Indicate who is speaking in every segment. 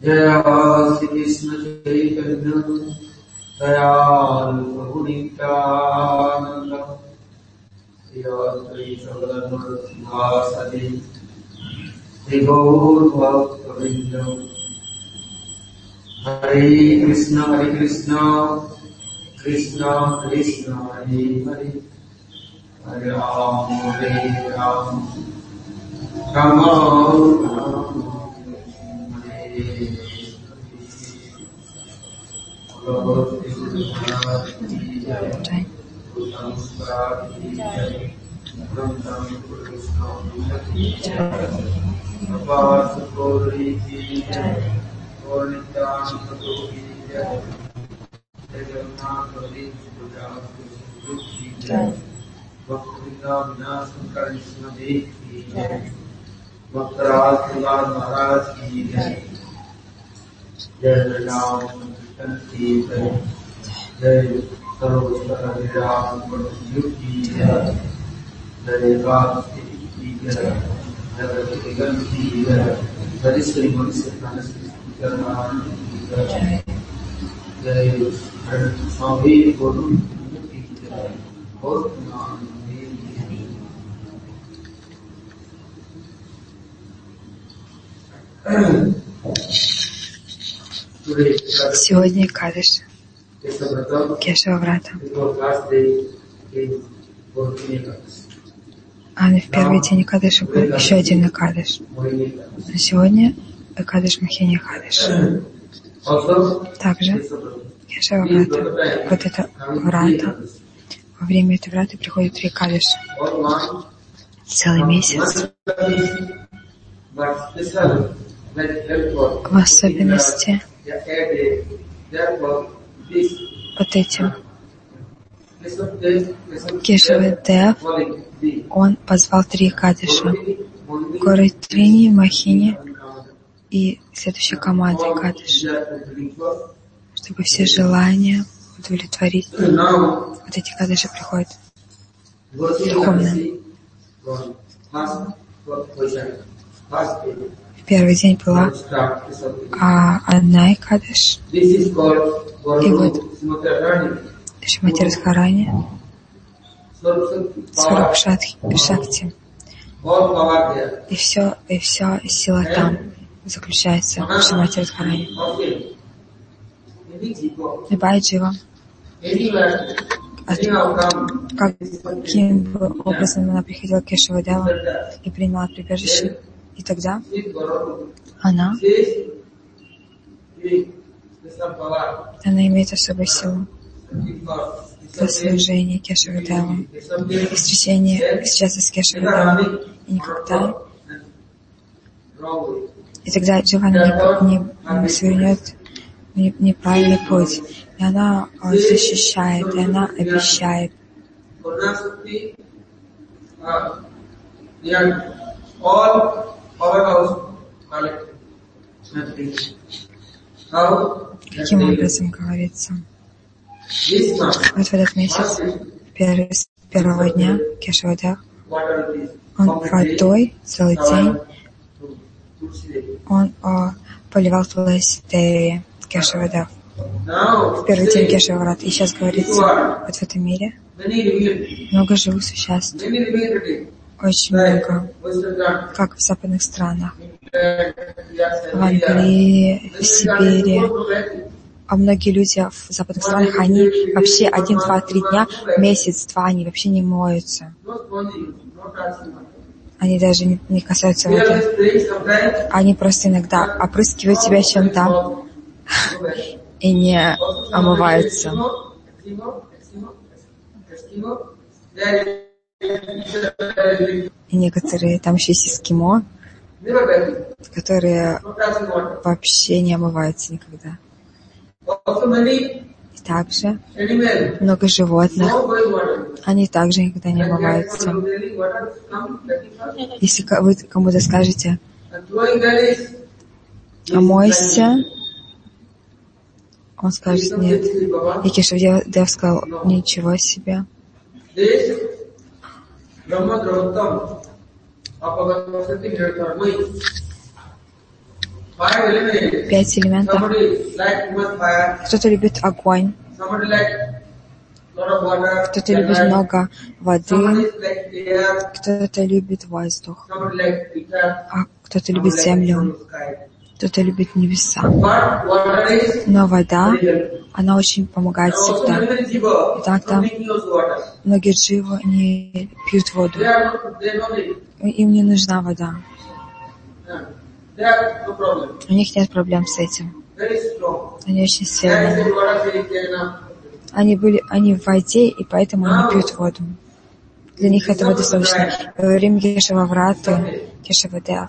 Speaker 1: Jaya Shri Krishna Chaitanya Dayal Prabhu Nityananda Shri Advai Sagadadhara Sivasadi Shri Gaur Bhakta Hare Krishna Krishna Krishna Hare Hare Hare Ram Rama Rama Jai Ram Ki Jai Jai Sarvaswara Ram Ki Jai Jai Vasti Ki Jai Jai Tigan Ki Jai Jai Sri Manasya Ram Ki Jai Jai Swami Guru Ki Jai
Speaker 2: Сегодня Экадаш, Кешава-врата. А в первый день Экадаша был еще один Экадаш. А сегодня Экадаш Махини Экадаш. Также Кешава-врата. Вот это врата. Во время этой враты приходят 3 Экадаша. Целый месяц. В особенности вот этим Кешава-дев, он позвал 3 Экадаша. Горы-Трини, Махини и следующая команда Экадаш. Чтобы все желания удовлетворить. Вот эти Экадаши приходят духовно. В первый день была одна Экадаш. И вот Шримати Радхарани, Сваруб Шакти. И вся сила там заключается в Шримати Радхарани. Любая джива, каким бы образом она приходила к Кешава-деву и приняла прибежище, и тогда она имеет особую силу для служения Кешава-деву и встречаться с Кешава-деву. И никогда. И тогда Дживана не свернет в неправильный путь. И она защищает, и она обещает. Каким образом говорится? Вот в этот месяц, с первого дня Кешава-дев, он водой целый день, он поливал Туласи-деви Кешава-дев. В первый день Кешава-врата. И сейчас говорится, вот в этом мире много живых существ. Очень много, как в западных странах, в Англии, в Сибири. А многие люди в западных странах, они вообще 1, 2, 3 дня, месяц, 2, они вообще не моются. Они даже не касаются воды. Они просто иногда опрыскивают себя чем-то и не омываются. И некоторые, там еще есть эскимо, которые вообще не омываются никогда. И также много животных, они также никогда не омываются. Если вы кому-то скажете, омойся, он скажет нет. И Кешава-дев сказал, ничего себе. 5 элементов. Кто-то любит огонь, кто-то любит много воды, кто-то любит воздух, а кто-то любит землю, кто-то любит небеса. Но вода, она очень помогает всегда. Иногда многие дживы не пьют воду. Им не нужна вода. У них нет проблем с этим. Они очень сильные. Они в воде, и поэтому они пьют воду. Для них этого достаточно. Во время Кешававраты, Кешавадев,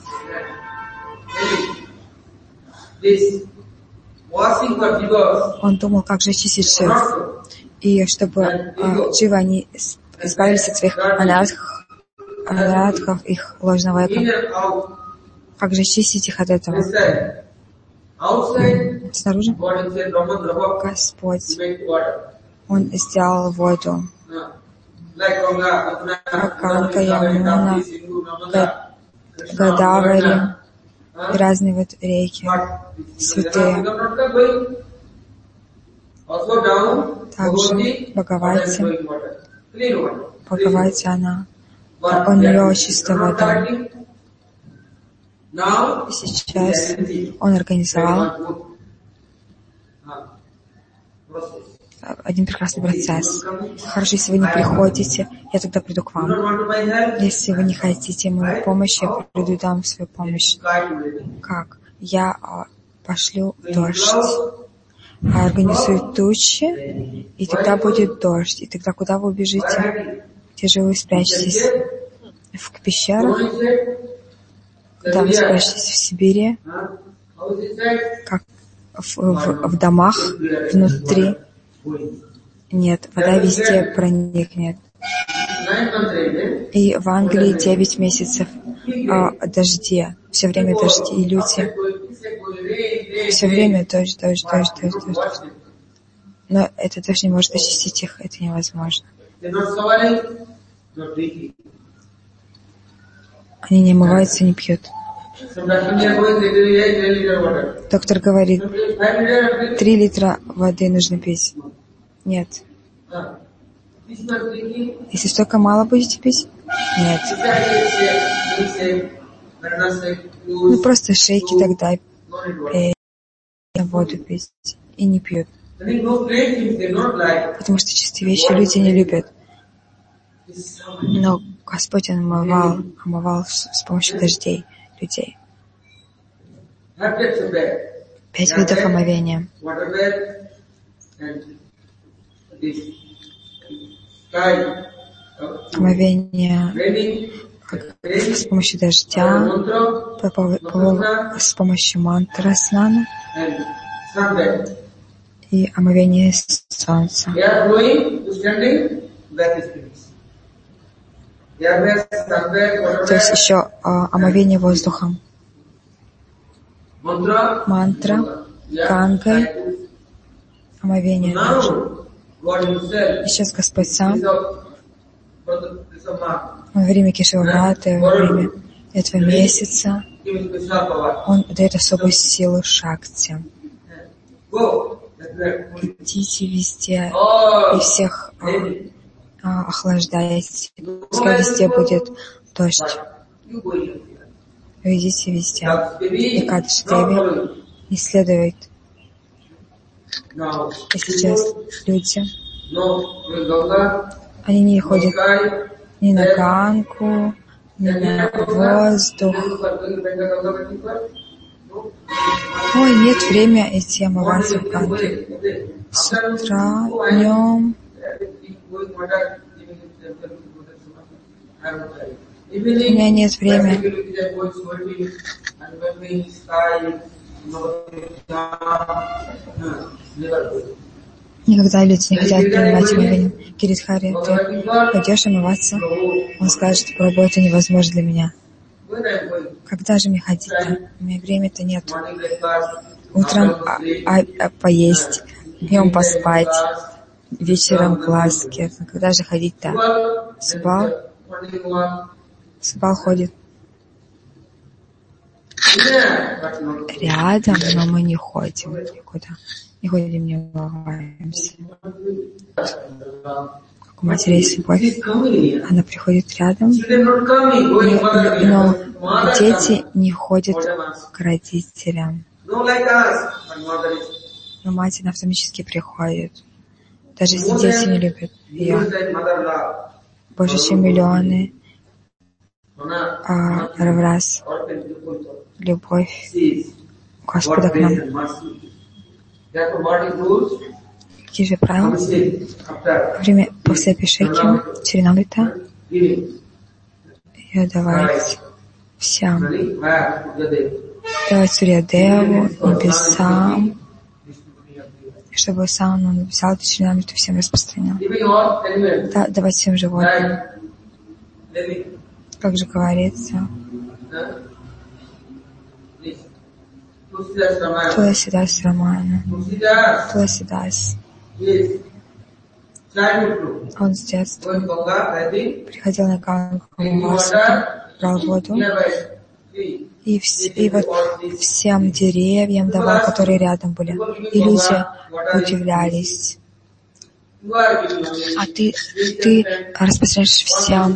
Speaker 2: он думал, как же очистить джив. И чтобы дживы, они избавились от своих анарадхов, их ложного эго. Как же очистить их от этого? Снаружи Господь, Он сделал воду. Ганга, Ямуна, Годавари и разные вот реки святые. Также Бхагавати, она, у нее чистая вода. Сейчас он организовал один прекрасный процесс. Хорошо, если вы не приходите, я тогда приду к вам. Если вы не хотите мою помощь, я приду и дам свою помощь. Как? Я пошлю дождь, организую тучи, и тогда будет дождь. И тогда куда вы убежите? Где же вы спрячетесь? В пещерах? Когда вы спрячетесь в Сибири? Как в домах внутри? Нет, вода везде проникнет. И в Англии 9 месяцев дожди, все время дожди, и люди все время дождь. Но это дождь не может очистить их, это невозможно. Они не омываются, не пьют. Доктор говорит, 3 литра воды нужно пить. Нет. Если столько мало будете пить? Нет. Ну просто шейки тогда воду пить. И не пьют. Потому что чистые вещи люди не любят. Но Господь омывал с помощью дождей людей. 5 видов омовения. Омовение с помощью дождя, с помощью мантры снана и омовение солнца. То есть еще омовение воздухом. Мантра, Гангой, омовение также. И сейчас Господь сам во время Кешававраты, во время этого месяца, Он дает особую силу Шакти. Идите везде и всех охлаждайте. Пускай везде будет дождь. Вы идите везде. И Кадыш Деви исследует. И сейчас люди, они не ходят ни на Ганку, ни на воздух. Ой, нет времени идти омываться в Ганге. С утра, днем. У меня нет времени. Никогда люди не хотят принимать омовение. Гиридхари, ты пойдешь омываться? Он скажет, что это невозможно для меня. Когда же мне ходить-то? У меня времени-то нет. Утром поесть, днем поспать, вечером глазки. Когда же ходить-то? Субал ходит. рядом, но мы не ходим никуда. Не ходим, не улыбаемся. Как у матери есть любовь, она приходит рядом, но дети не ходят к родителям. Но мать, она автоматически приходит. Даже если дети не любят ее. Больше, чем миллионы раз любовь Господа к нам. Какие же правила? Во время после Абхишеки, Чаринамрита, ее давать всем. Давать Сурьядеву, небесам, чтобы сам он написал эту Чаринамриту, всем распространял. Давать всем животным. Как же говорится, Туласидас Рамана. Туласидас. Он с детства приходил на Гангу, брал воду и вот всем деревьям давал, которые рядом были. И люди удивлялись. А ты распространяешь всем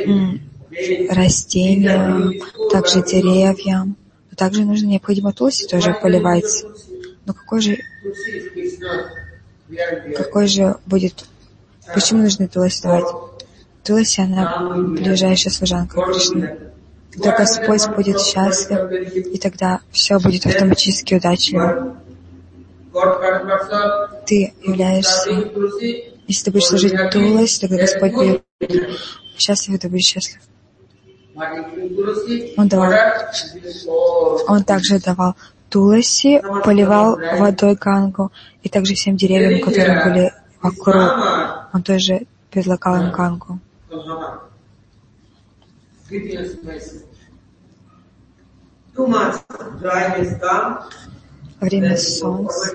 Speaker 2: растениям, также деревьям. Но также нужно необходимо тулси тоже поливать. Но какой же будет... Почему нужно тулси давать? Тулси, она ближайшая служанка Кришны. Тогда Господь будет счастлив, и тогда все будет автоматически удачливо. Ты являешься... Если ты будешь служить тулси, тогда Господь будет счастлив, и ты будешь счастлив. Он также давал туласи, поливал водой Гангу, и также всем деревьям, которые были вокруг, он тоже предлагал им Гангу. Время солнца.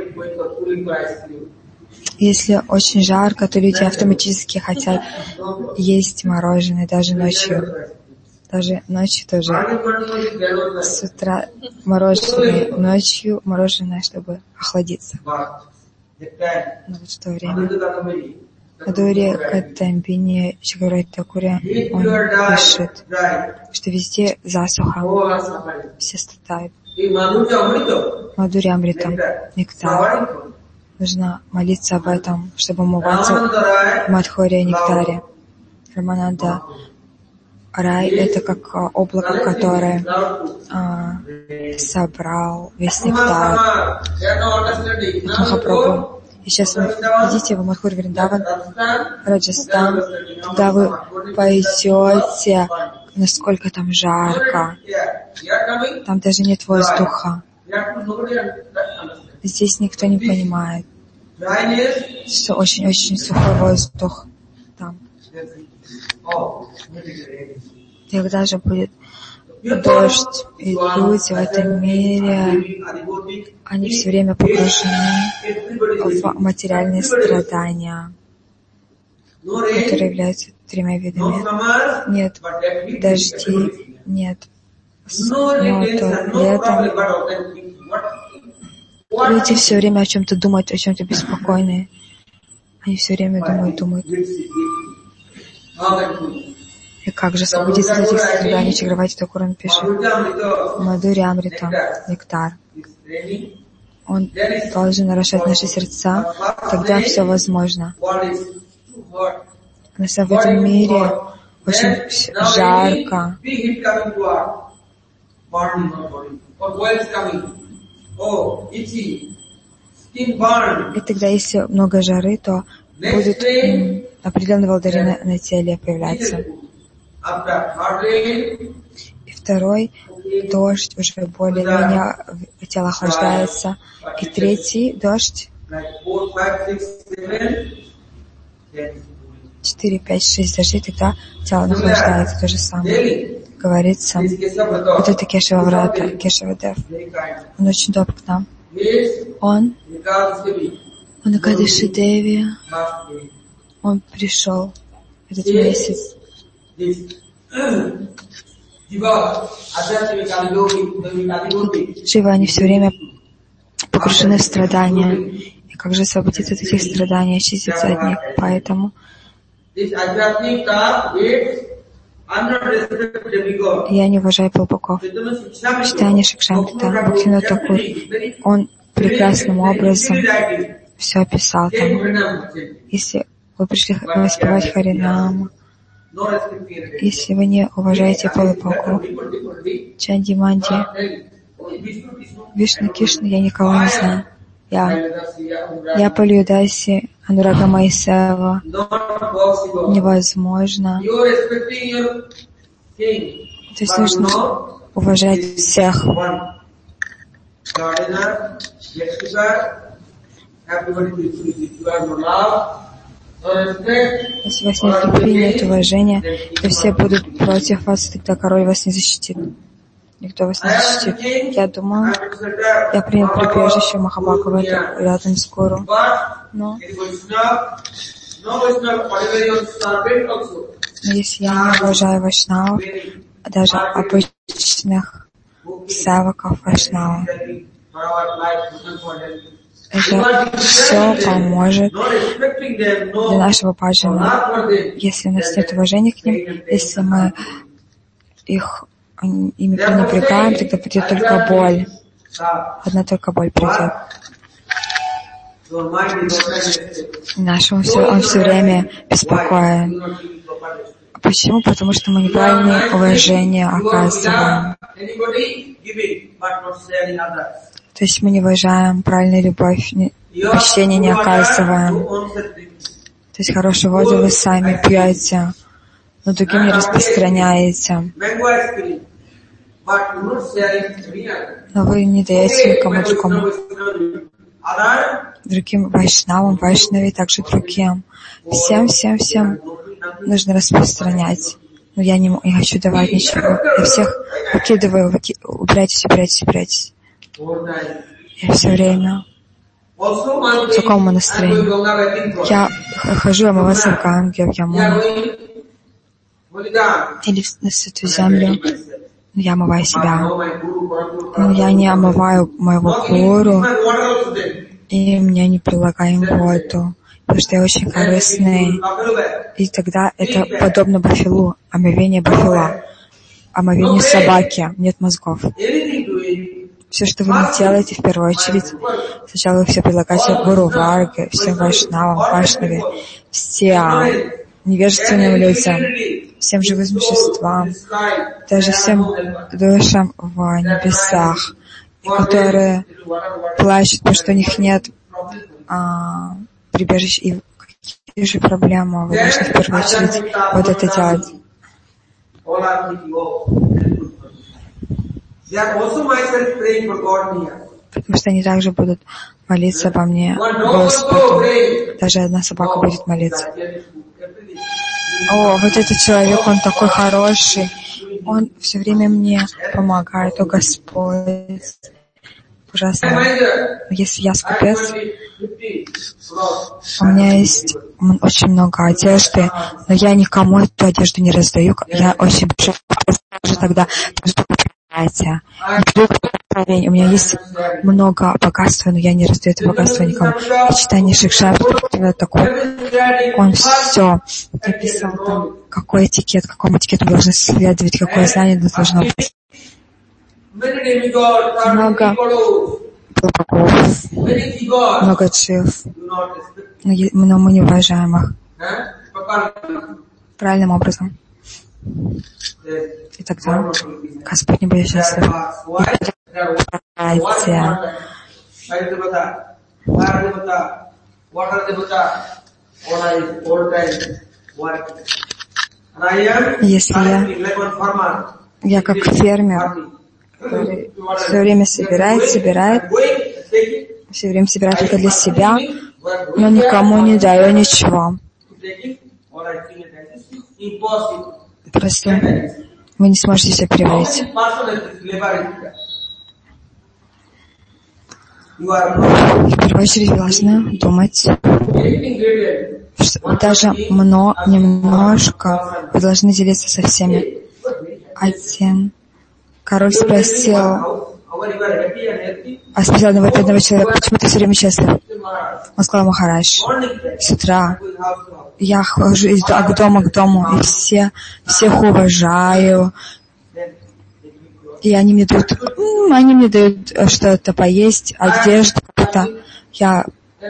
Speaker 2: Если очень жарко, то люди автоматически хотят есть мороженое даже ночью. Даже ночью тоже. С утра мороженое, ночью мороженое, чтобы охладиться. Но вот в то время Адури Катамбини Чигарай Такури, он пишет, что везде засуха, все страдают. Мадури Амритам, нектар. Нужно молиться об этом, чтобы умываться в Мадхуре нектаре. Рамананда Рай — это как облако, которое собрал весь нектар. Это Махапрабху. И сейчас вы идите в Мадхур Вриндаван, Раджастан, туда вы пойдете, насколько там жарко. Там даже нет воздуха. Здесь никто не понимает, что очень-очень сухой воздух там. Когда же будет дождь, и люди в этом мире, они все время погружены в материальные страдания, которые являются тремя видами. Нет дождей, нет летом. Люди все время о чем-то думают, о чем-то беспокойные. Они все время думают. И как же освободиться от этих страданий? Чагравати Такур пишет. Мадхури Амрита, нектар. Он должен орошать наши сердца, тогда все возможно. На самом в этом мире очень жарко. И тогда, если много жары, то будут определенные волдыри на теле появляться. И второй дождь уже более-менее тело охлаждается. И третий дождь 4, 5, 6 дождей, тогда тело охлаждается. То же самое. Говорится, вот это Кешававрата, Кешавадев. Он очень добр к нам. Он на Кадыши Деви, он пришел этот месяц. Живы, они все время погружены в страдания. И как же освободиться от этих страданий, очиститься от них? Поэтому я не уважаю Прабхупадов. Читание Шикшамрита, Бхактивинода Тхакур, он прекрасным образом все описал там. Если вы пришли воспевать Харинаму, если вы не уважаете Прабхупаду, Чанди Манди, Вишну Кишну, я никого не знаю. Я полью Даси, Анурага Майсева. Невозможно. То есть нужно уважать всех. Если у вас нет любви, нет уважения, то все будут против вас, тогда король вас не защитит. Никто вас не защитит. Я думаю, я принял прибежище Махабхагавата рядом с Гуру. Но если я не уважаю вайшнавов, даже обычных саваков вайшнавов, это все поможет для нашего баджана. Если у нас нет уважения к ним, если мы ими пренебрегаем, тогда придет только боль. Одна только боль придет. Он все время беспокоен. Почему? Потому что мы неправильное уважение оказываем. То есть мы не уважаем правильную любовь, почтение не оказываем. То есть хорошую воду вы сами пьете, но другим не распространяете. Но вы не даете никому другому. Другим вайшнавам, вайшнави, также другим. Всем нужно распространять. Но я не хочу давать ничего. Я всех выкидываю, убирайтесь. Я все время в таком настроении. Я хожу омываться в Ганге, в Ямуну. Или на Святую Землю. Я омываю себя. Но я не омываю моего гуру. И мне не прилагаем воду. Потому что я очень корыстный. И тогда это подобно бафилу. Омовение бафила. Омовение собаки. Нет мозгов. Все, что вы не делаете, в первую очередь, сначала вы все предлагаете Гуру Варге, всем вайшнавам, вайшнаве, всем невежественным людям, всем живым существам, даже всем душам в небесах, которые плачут, потому что у них нет прибежищ. И какие же проблемы вы должны в первую очередь вот это делать. Потому что они также будут молиться обо мне, Господу. Даже одна собака будет молиться. О, вот этот человек, он такой хороший. Он все время мне помогает. О, Господь. Ужасно. Если я скупец, у меня есть очень много одежды, но я никому эту одежду не раздаю. Я очень тогда у меня есть много богатства, но я не раздаю это богатство никому. Читание Шикшамрита такой, он все написал там, какой этикет, какому этикету должны следовать, какое знание должно быть. Много богов, много джив, но мы не уважаем их правильным образом. И тогда Господь не будет счастлив. Если я как фермер, который все время собирает, все время собирает только для себя, но никому не даю ничего. Просто вы не сможете все переварить. В первую очередь должны думать, что даже немножко вы должны делиться со всеми. один король спросил одного бедного человека: почему ты все время счастлив? Он сказал: Махарадж, с утра я хожу из дома к дому, и всех уважаю, и они мне дают что-то поесть, одежду какую-то. Я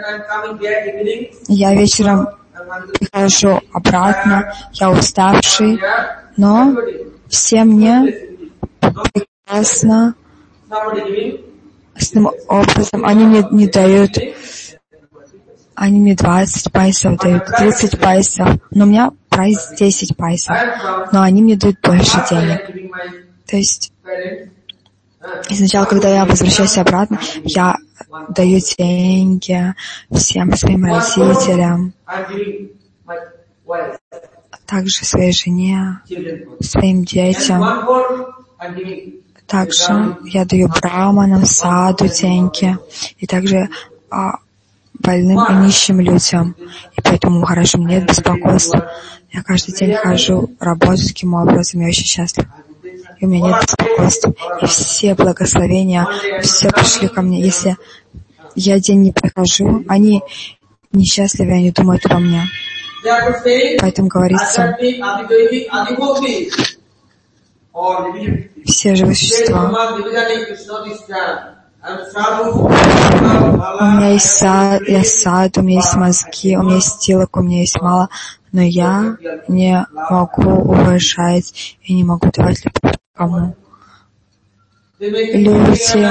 Speaker 2: вечером прихожу обратно, я уставший, но все мне прекрасно, основным образом, они мне не дают, они мне 20 пайсов дают, 30 пайсов, но у меня прайс 10 пайсов, но они мне дают больше денег. То есть, и сначала, когда я возвращаюсь обратно, я даю деньги всем своим родителям, также своей жене, своим детям. Также я даю браманам, саду деньги, и также больным и нищим людям. И поэтому, хорошо, мне нет беспокойства. Я каждый день хожу, работаю таким образом, я очень счастлив. И у меня нет беспокойства. И все благословения, все пришли ко мне. Если я день не прихожу, они несчастливы, они думают обо мне. Поэтому говорится, все живые существа. У меня есть сад, у меня есть мозги, у меня есть тело, у меня есть мало, но я не могу уважать и не могу давать любовь никому. Люди,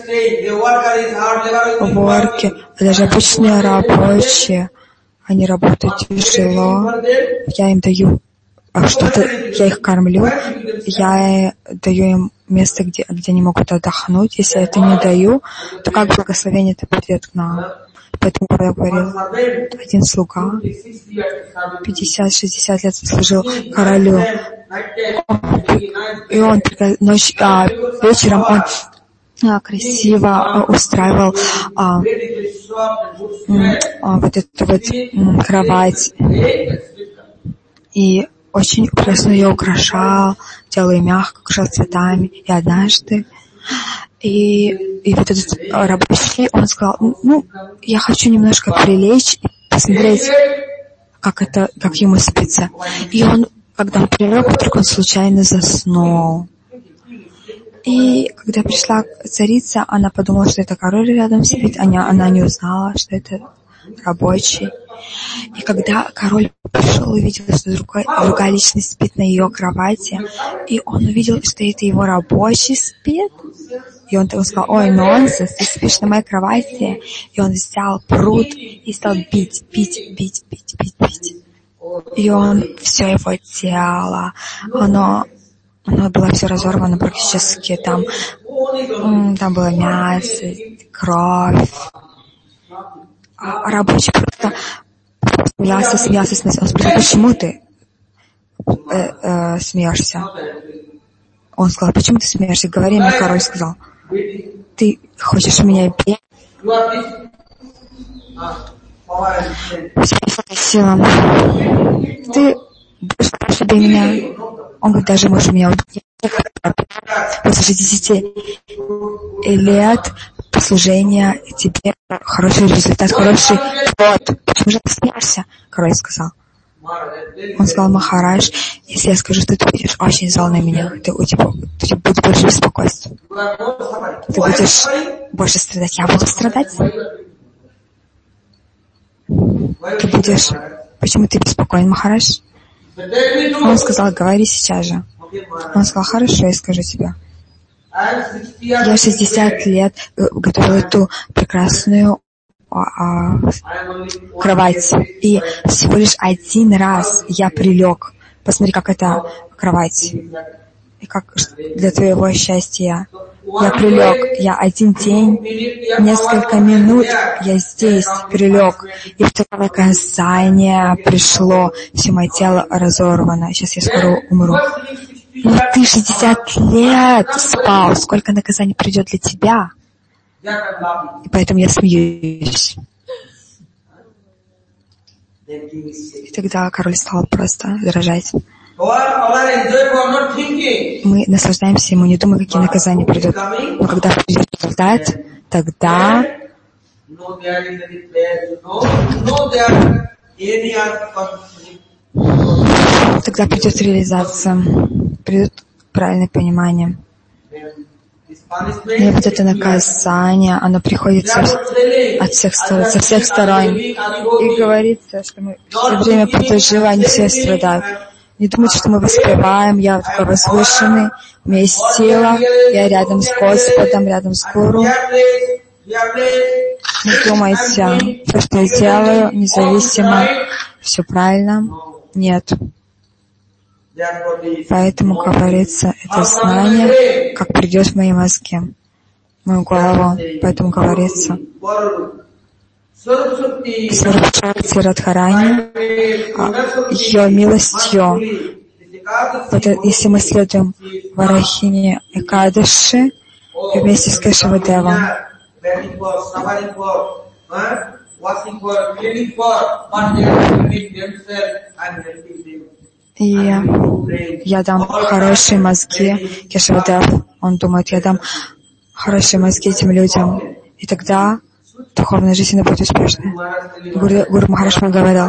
Speaker 2: ворки, даже обычные рабочие, они работают тяжело, я им даю что-то, я их кормлю, я даю им место, где они могут отдохнуть. Если я это не даю, то как благословение это придет к нам? Поэтому, когда я говорил, один слуга 50-60 лет служил королю, и он вечером он красиво устраивал вот эту вот кровать, и очень прекрасно ее украшал, делал ее мягко, украшал цветами. И однажды, и вот этот рабочий, он сказал: я хочу немножко прилечь и посмотреть, как ему спится. И он, когда он прилег, вдруг он случайно заснул. И когда пришла царица, она подумала, что это король рядом спит, она не узнала, что это рабочий. И когда король пришел, увидел, что другая личность спит на ее кровати, и он увидел, что это его рабочий спит, и он сказал: ой, нонсенс, ты спишь на моей кровати. И он взял прут и стал бить. И все его тело, оно было все разорвано практически, там было мясо, кровь. А рабочий просто смеялся. Он спросил: почему ты смеешься? Он сказал: почему ты смеешься? Говори мне. Король сказал: ты хочешь меня бить? Сила. Ты будешь бить меня? Он говорит: даже можешь меня убить. После 60 лет послужения тебе хороший результат, хороший плод. Почему же ты смеешься? Король сказал. Он сказал: Махарадж, если я скажу, что ты будешь очень зол на меня, у тебя будет больше беспокойства. Ты будешь больше страдать. Я буду страдать. Ты будешь... Почему ты беспокоен, Махарадж? Он сказал: говори сейчас же. Он сказал: хорошо, я скажу тебе. Я 60 лет готовил эту прекрасную кровать. И всего лишь один раз я прилег. Посмотри, как это кровать. И как для твоего счастья. Я прилег. Я один день, несколько минут я здесь прилег. И второе наказание пришло. Все мое тело разорвано. Сейчас я скоро умру. Но ты 60 лет спал. Сколько наказаний придет для тебя? И поэтому я смеюсь. И тогда король стал просто дрожать. Мы наслаждаемся ему, не думая, какие наказания придут. Но когда придет результат, тогда придет реализация, придет правильное понимание. И вот это наказание, оно приходит со всех сторон. И говорится, что мы все время живы, они все страдают. Не думайте, что мы воспеваем, я такой возвышенный, у меня есть сила, я рядом с Господом, рядом с Гуру. Не думайте, то, что я делаю, независимо, все правильно. Нет. Поэтому говорится, это знание, как придет в мои мозги, в мою голову. Поэтому говорится, Сварупшакти Радхарани, ее милостью. Вот если мы следуем Варахине Экадаши вместе с Кешавадевом, и я дам хорошие мозги, Кешавадев, он думает, я дам хорошие мозги этим людям, и тогда духовная жизнь будет успешной. Гуру Махарадж говорил,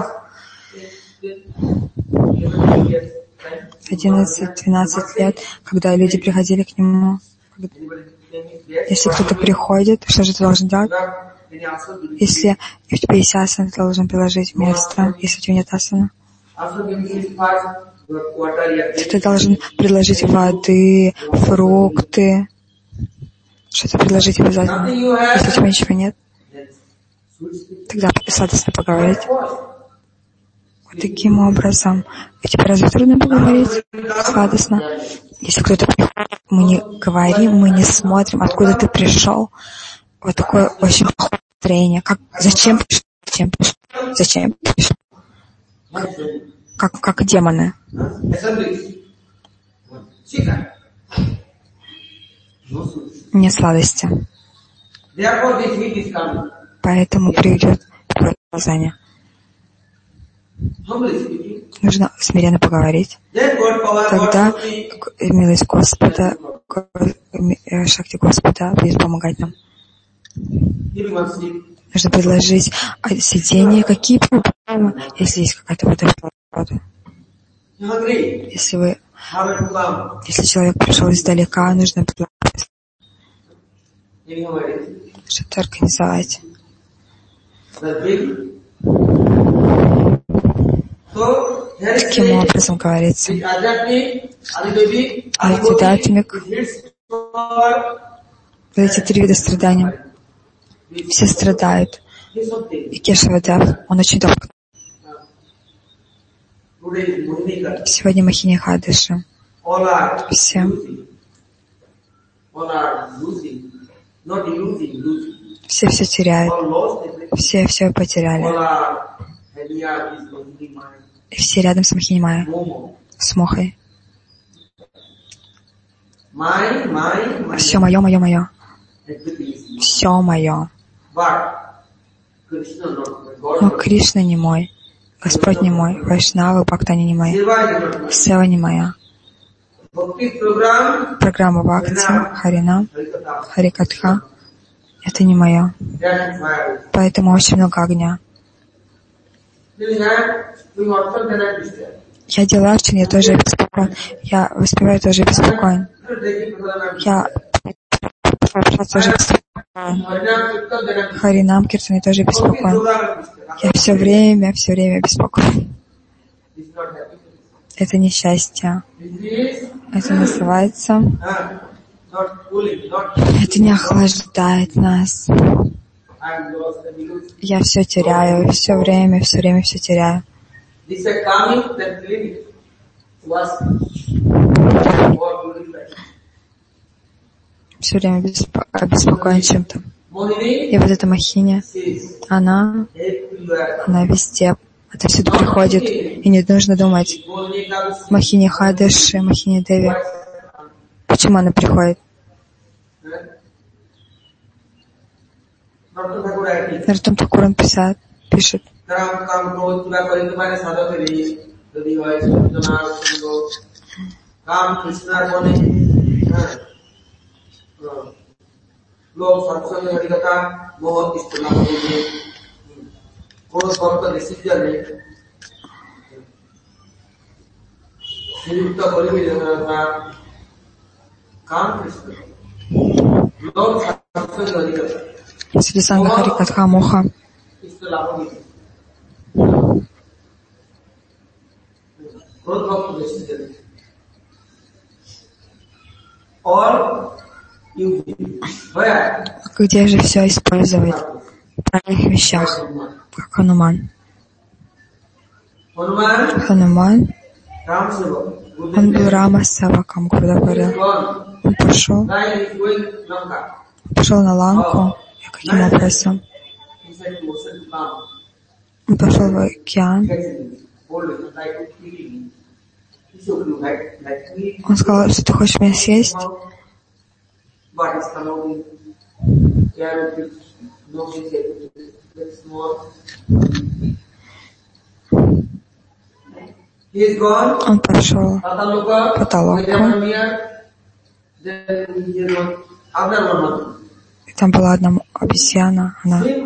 Speaker 2: 11-12 лет, когда люди приходили к нему, если кто-то приходит, что же ты должен делать? Если у тебя есть асана, ты должен приложить место, если у тебя нет асана. Ты должен предложить воды, фрукты, что-то предложить обязательно. Если у тебя ничего нет, тогда сладостно поговорить. Вот таким образом. И теперь разве трудно поговорить сладостно? Если кто-то приходит, мы не говорим, мы не смотрим, откуда ты пришел. Вот такое очень плохое настроение. Зачем пришел? Как демоны. Нет сладости. Поэтому придет наказание. Нужно смиренно поговорить. Тогда милость Господа, шакти Господа будет помогать нам. Нужно предложить сидение, какие проблемы, если есть какая-то вода. Если человек пришел издалека, нужно предложить, что-то организовать. Таким образом говорится. Адидатмик, вот эти 3 вида страданий. Все страдают. И Кешавадев, он очень добрый. Сегодня Махини Хадыши. Все теряют. Все потеряли. И все рядом с Махини Майей, с Мохой. Все мое. Все мое. Но Кришна не мой, Господь не мой, Вайшнавы, Бхактани не мои, Сева не моя. Программа Бхакти, Харинам, Харикатха — это не мое. Поэтому очень много огня. Я Деларчин, я тоже беспокоен. Я воспеваю, тоже беспокоен. Я тоже беспокоен. Харинам Киртан, я тоже беспокоен. Я все время беспокоен. Это несчастье. Это называется... Это не охлаждает нас. Я все теряю, все время все теряю. Все время обеспокоен чем-то. И вот эта Махиня, она везде, отовсюду приходит. И не нужно думать, Махини Хадыши, Махини Деви. Почему она приходит? Нароттам Такур пишет. Среди Санга Харикатха Моха. Где же все использовать в правильных вещах, как Хануман? Хануман, он был Рама Саваком, когда говорил, он пошел на Ланку, и каким образом? Он пошел в океан. Он сказал, что ты хочешь меня съесть? Он пошел по потолку. И там была одна обезьяна.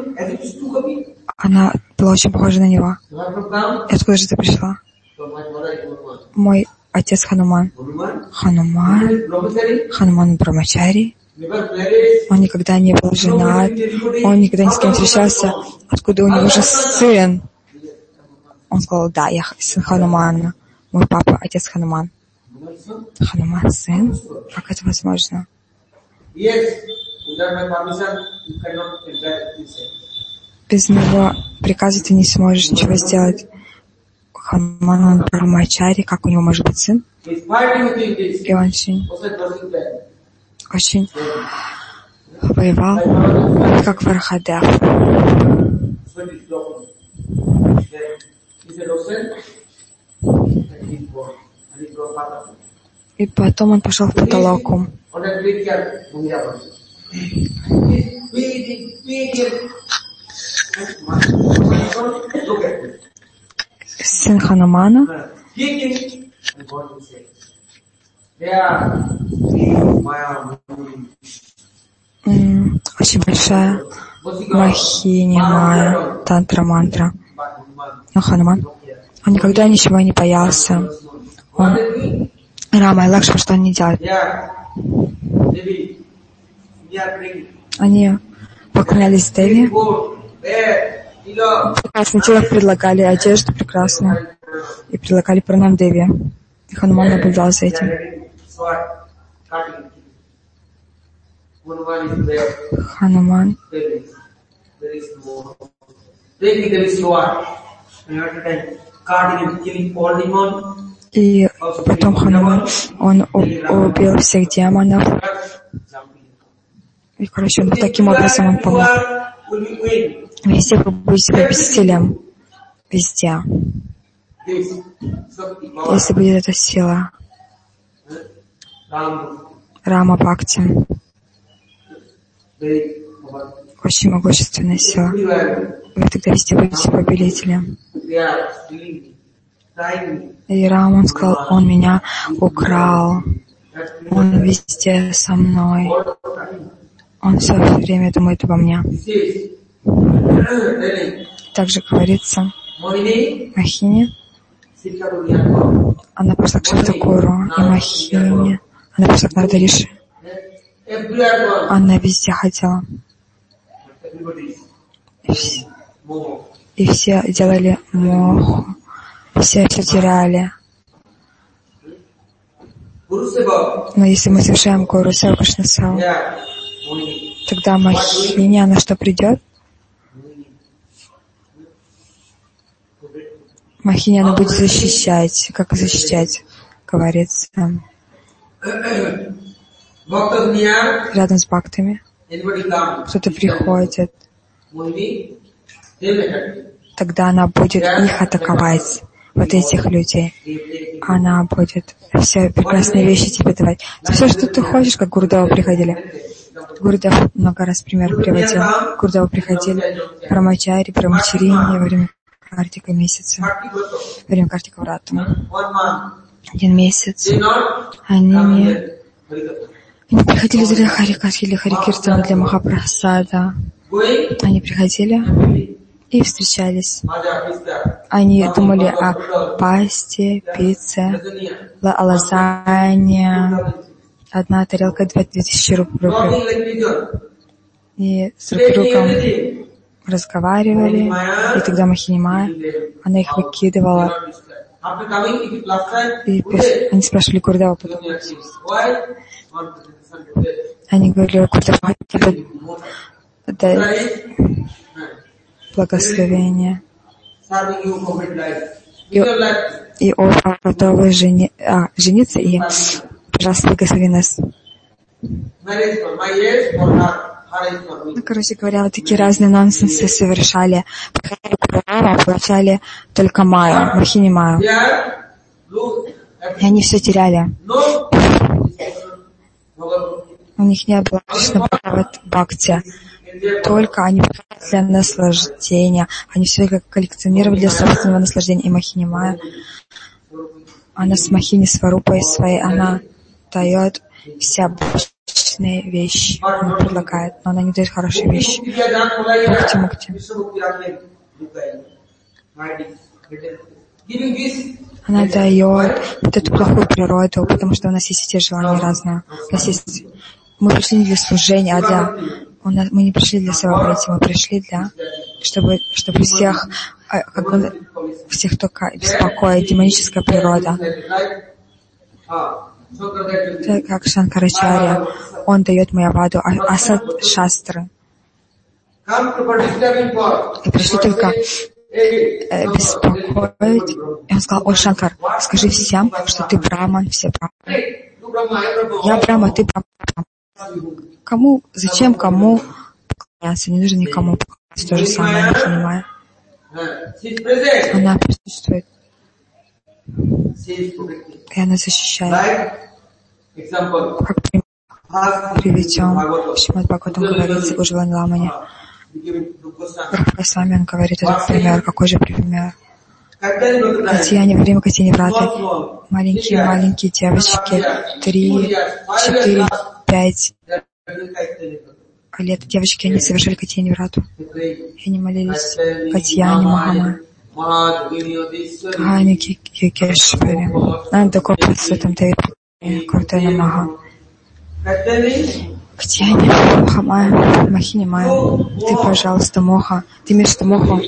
Speaker 2: Она была очень похожа на него. И откуда же ты пришла? Мой отец Хануман. Хануман Брамачари. Он никогда не был женат. Он никогда ни с кем не встречался. Откуда у него же сын? Он сказал, да, я сын Ханумана. Мой папа, отец Хануман. Хануман сын? Как это возможно? Без моего приказа ты не сможешь ничего сделать. Хануман Брамачари, как у него может быть сын? И он очень воевал, как Варахадев. И потом он пошел в потолок. Сын Ханумана. Очень большая Махини Майя, тантра мантра. Но Хануман, он никогда ничего не боялся. Он, Рама и Лакшман, что они делают? Они поклонялись Деви. Прекрасный тело предлагали одежду прекрасную. И предлагали пранам Деви. И Хануман наблюдал за этим. Хануман. И потом Хануман, он убил всех демонов. И, короче, таким образом он помог. Везде вы будете победителем. Везде. Если будет эта сила. Рама Бхакти. Очень могущественная сила. Вы тогда везде будете победителем. И Рама, он сказал, он меня украл. Он везде со мной. Он все время думает обо мне. Также говорится, Махини, она пошла к Шактакуру, и Махини, она пошла к Нардариши. Она везде ходила. И все делали моху, все теряли. Но если мы совершаем Гуру Севу Кришна Севу, тогда Махини, она что, придет? Махини, она будет защищать. Как защищать, говорится. Рядом с бхактами. Кто-то приходит. Тогда она будет их атаковать. Вот этих людей. Она будет все прекрасные вещи тебе давать. Все, что ты хочешь, как Гурудева приходили. Гурудев много раз пример приводил. Гурудева приходили Брамачари, Брамачарини во время Картика месяца, время Картика Врату. 1 месяц они не приходили для Харикатхи, для Харикиртана, для Махапрасада. Они приходили и встречались. Они думали о пасте, пицце, о лазанье. 1 тарелка 2000 рублей. И с друг другом разговаривали, и тогда Мохини Майя, она их выкидывала. И они спрашивали Гурудева потом. Они говорили, Гурудева дай благословение. И оба готовы жениться, и, пожалуйста, благослови нас. Короче говоря, вот такие разные нонсенсы совершали. Приходили к Гурудеву, получали только Майю, Мохини Майю. И они все теряли. У них не было Кришна Бхакти. Только они для наслаждения. Они все коллекционировали для собственного наслаждения. И Мохини Майя, она с Мохини Сварупой своей, она дает все обычные вещи. Она предлагает, но она не дает хорошие вещи. Бхакти-мукти. Она дает вот эту плохую природу, потому что у нас есть эти желания разные. У нас есть... Мы пришли не для служения, а для... Мы не пришли для самоприйти, мы пришли для... Чтобы всех... всех только беспокоит демоническая природа. Так как Шанкарачарья, он дает Майяваду, Асад Шастры. И пришли только беспокоить. И он сказал: о, Шанкар, скажи всем, что ты браман, все браманы. Я брама, ты брама. Кому, зачем кому поклоняться? Не нужно никому поклоняться. То же самое, я понимаю. Она присутствует. И она защищает. Как приведем, в Шримад Бхагаватам говорится, у Желани Ламани. С вами он говорит этот пример. Какой же пример? Катьяне, время Катьяни Враты. Маленькие девочки, 3, 4, 5 лет. Девочки, они совершили Катьяни Врату. И они молились Катьяне Махамай. Гами Кекешвари. Нанда Копасатам Деви Куртана Маха. Катьяне Махамай, Мохини Майя. Ты, пожалуйста, Моха. Ты имеешь что Моху?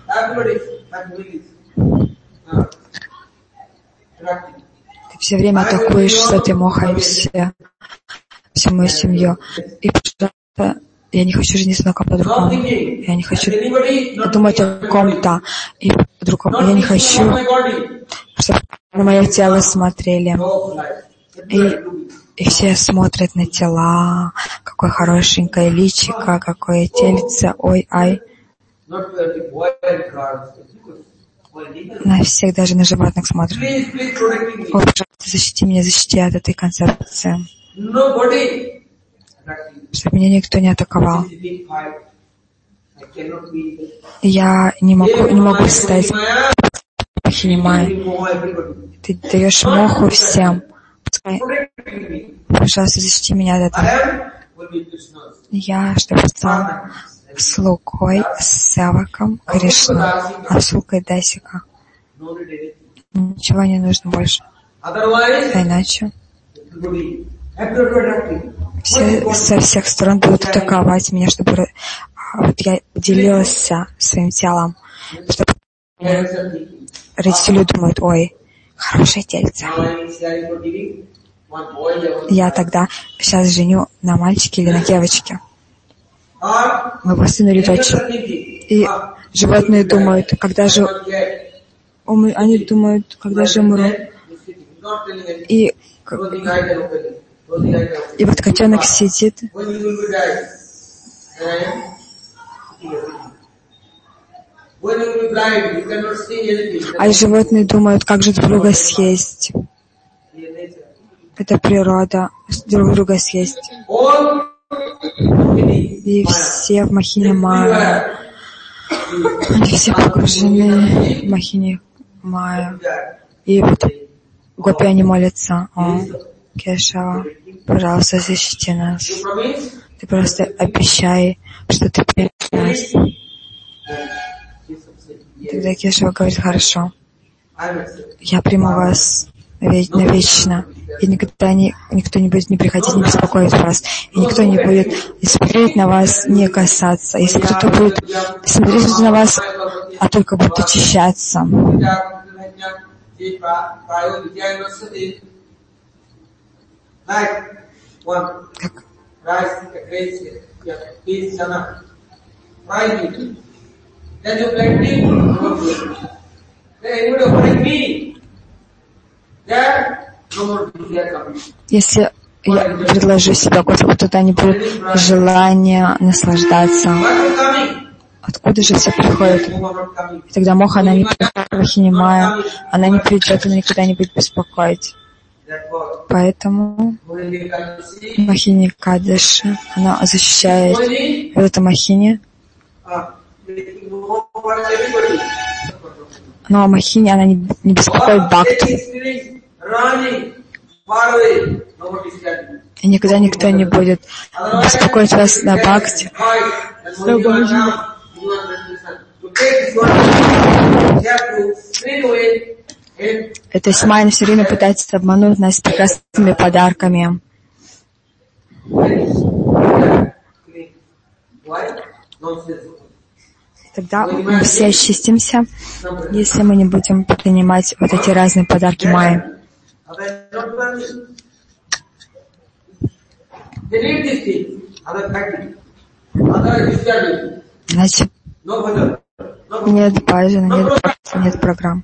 Speaker 2: Ты все время атакуешь, что ты Моха, и всю мою семью. И, пожалуйста, я не хочу жениться на ком-то другом. Я не хочу думать о ком-то и другом. Я не хочу, чтобы на мое тело смотрели. И все смотрят на тела. Какое хорошенькое личико, какое тельце. Ой, ай. На всех, даже на животных смотрят. О, пожалуйста, защити меня, защити от этой концепции. Чтобы меня никто не атаковал. Я не могу стать Мохини Майей. Ты даешь моху всем. Пускай, пожалуйста, защити меня от этого. Я, чтобы стал слугой, севаком Кришны, а слугой Дасика. Ничего не нужно больше. А иначе все со всех сторон будут атаковать меня, чтобы вот я делился своим телом, чтобы родители думают: ой, хорошее тельце. Я тогда сейчас женю на мальчике или на девочке, моего сына или дочь. И животные думают, когда же они думают, когда же умру. И вот котенок сидит. А животные думают, как же друг друга съесть. Это природа, друг друга съесть. И все в Мохини Майе Они все погружены в Махини Майя. И вот гопи, они молятся: о, Кешава, пожалуйста, защити нас. Ты просто обещай, что ты примешь нас. Тогда Кешава говорит: хорошо, я приму вас навечно. И никто не будет не приходить, не беспокоить вас. И никто не будет смотреть на вас, не касаться. Если кто-то будет смотреть на вас, а только будет очищаться. Как? Если я предложу себя Господу, тогда не будет желания наслаждаться. Откуда же все приходит? И тогда Моха, она не приходит в Махини Майя, она не придет, она никогда не будет беспокоить. Поэтому Махини Кадыши, она защищает эту Махини. Но Махини, она не беспокоит Бхакту. И никогда никто не будет беспокоить вас на Бхакте. Это есть Майя все время пытается обмануть нас прекрасными подарками. Тогда мы все очистимся, если мы не будем принимать вот эти разные подарки Майи. Значит, нет баджана, нет бхакти, нет программ.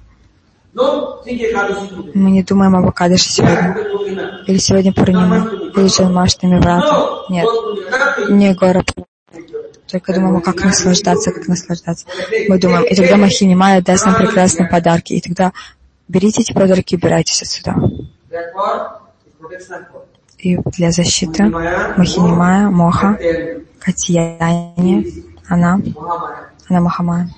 Speaker 2: Мы не думаем об Акадыше сегодня. Или сегодня Пурнима, или Джанмаштами Врата. Нет, не Гора. Только думаем, как наслаждаться, как наслаждаться. Мы думаем, и тогда Махини Майя даст нам прекрасные подарки. И тогда берите эти подарки и убирайтесь отсюда. И для защиты Махини Майя, Моха, Катьяни, она Махамая.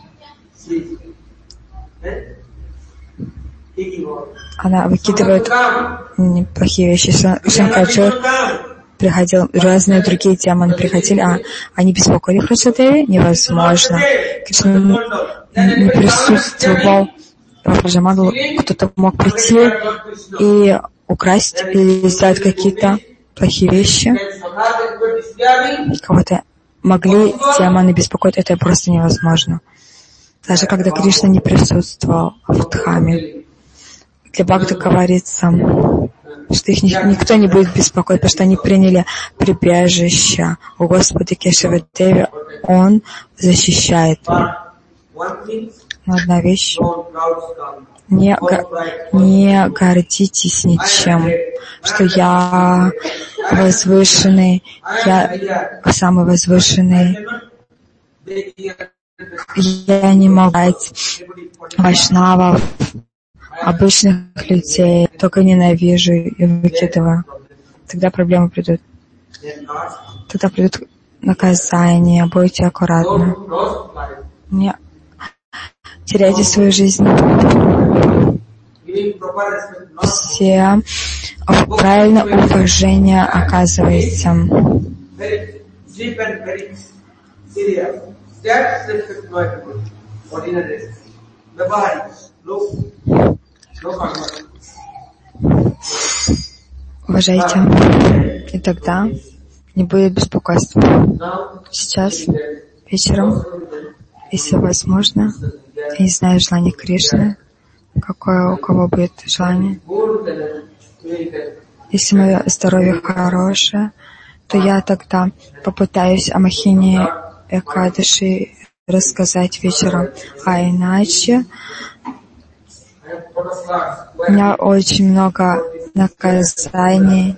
Speaker 2: Она выкидывает неплохие вещи. Шанкараджур приходил, разные другие демоны приходили, а они беспокоили Хришадеви? Невозможно. Кришна не присутствовал в Раджамагалу. Кто-то мог прийти и украсть или сделать какие-то плохие вещи. Кого-то могли демоны беспокоить, это просто невозможно. Даже когда Кришна не присутствовал в Дхаме. Для Бхакты говорится, что их никто не будет беспокоить, потому что они приняли прибежище у Господа Кешава Деви, Он защищает. Но одна вещь, не гордитесь ничем, что я возвышенный, я самый возвышенный, я не могу дать вайшнавов, обычных людей, только ненавижу и выкидываю. Тогда проблемы придут. Тогда придут наказания, будьте аккуратны. Не теряйте свою жизнь. Все правильное уважение оказывается. Уважайте, и тогда не будет беспокойства. Сейчас, вечером, если возможно, я не знаю желание Кришны, какое у кого будет желание. Если мое здоровье хорошее, то я тогда попытаюсь о Махини Экадаши рассказать вечером. А иначе у меня очень много наказаний.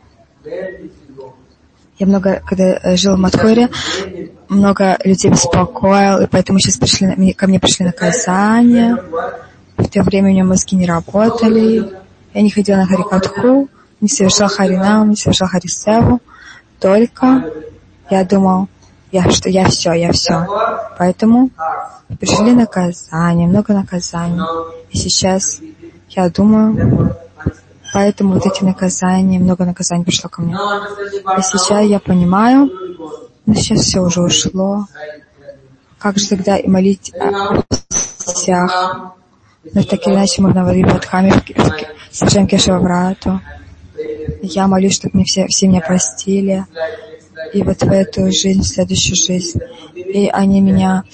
Speaker 2: Я когда жил в Мадхуре, много людей беспокоил, и поэтому сейчас ко мне пришли наказания. В то время у меня мозги не работали. Я не ходила на Харикатху, не совершал Харинам, не совершал Харисеву. Только я думал, я все. Поэтому пришли наказания, много наказаний. И сейчас я думаю, поэтому вот эти наказания, много наказаний пришло ко мне. И сейчас я понимаю, но сейчас все уже ушло. Как же тогда и молить о всех? Но так или иначе мы в Навадвипадхаме слушаем Кешававрату. Я молюсь, чтобы мне все меня простили. И вот в эту жизнь, в следующую жизнь. И они меня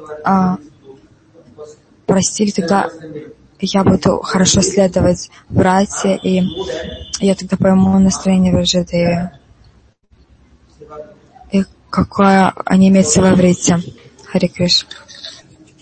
Speaker 2: простили, тогда я буду хорошо следовать братья, и я тогда пойму настроение Враджадеви. И какое они имеют в иврите. Харе Кришна.